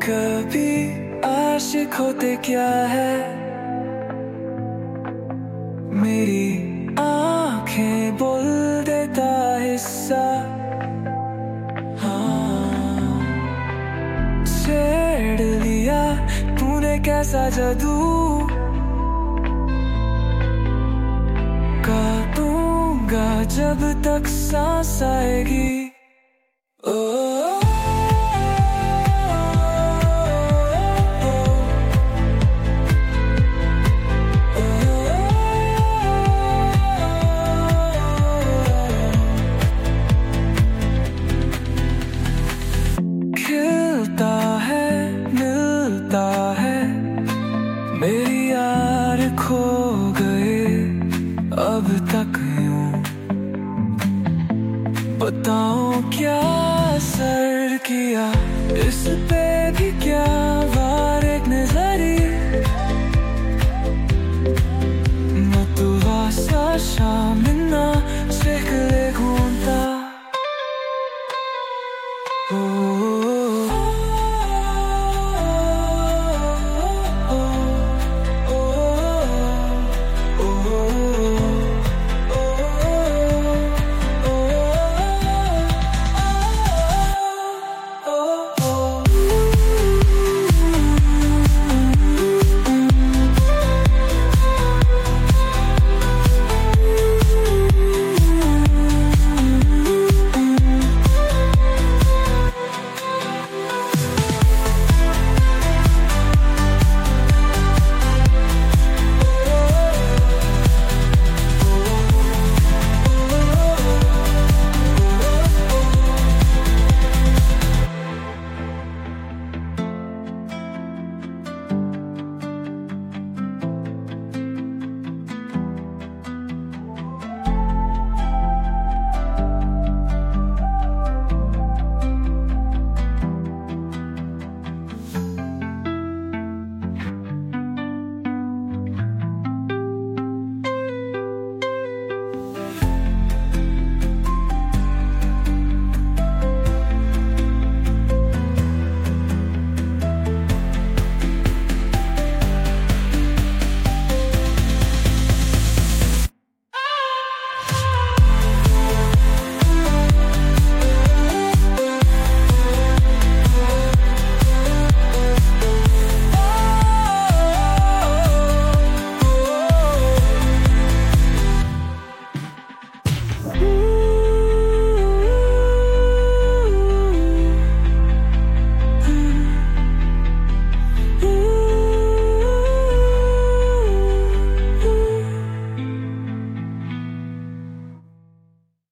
कभी आशिक होते क्या है, मेरी आंखें बोल देता हिस्सा। हाँ, छेड़ लिया तूने कैसा जादू, काटूंगा जब तक सांस आएगी। ओ खिलता है मिलता है, मेरी यार खो गए अब तक यूं। बताओ क्या असर किया इस पे भी, क्या वार एक नजरी न तू वासा शामिल